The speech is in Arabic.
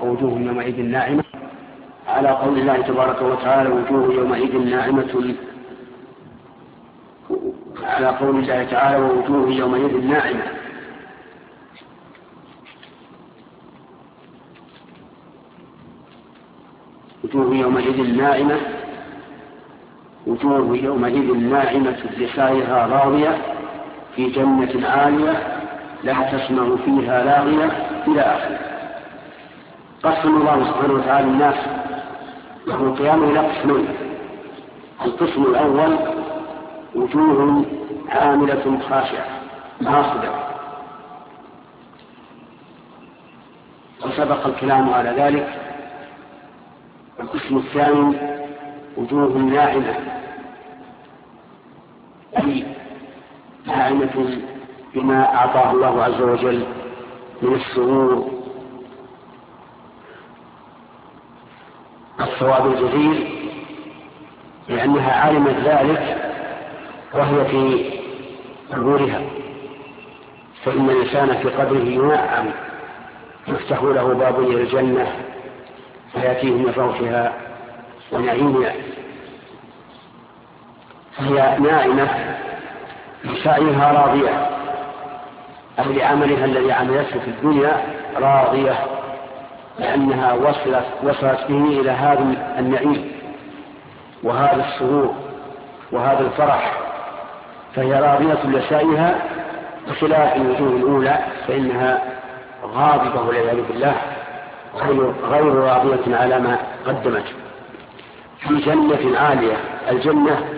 ووجوه يومئذ ناعمة، على قول الله تبارك وتعالى وجوه يومئذ ناعمة، على قول الله تعالى ووجوه يومئذ ناعمة. وجوه يومئذ ناعمة، وجوه يومئذ ناعمة لسعيها راضية في جنة عالية لا تسمع فيها لاغية إلى آخره. قسم الله سبحانه وتعالى الناس يوم القيامة إلى قسمين: القسم الأول وجوه عاملة خاشعة ناصبة، وسبق الكلام على ذلك. القسم الثاني وجوه ناعمة، أي ناعمة بما أعطاه الله عز وجل من السرور الثواب الجزيل، لأنها علمت ذلك وهي في قبورها. فإن الإنسان في قبره ينعم، يفتح له باب إلى الجنة فيأتيه من روحها ونعيمها، فهي ناعمة لسعيها راضية، أي لعملها الذي عملته في الدنيا راضية، لأنها وصلت به إلى هذا النعيم وهذا السرور وهذا الفرح، فهي راضية لسعيها، بخلاف الوجوه الأولى فإنها غاضبة والعياذ بالله غير راضية على ما قدمت. في جنة عالية، الجنة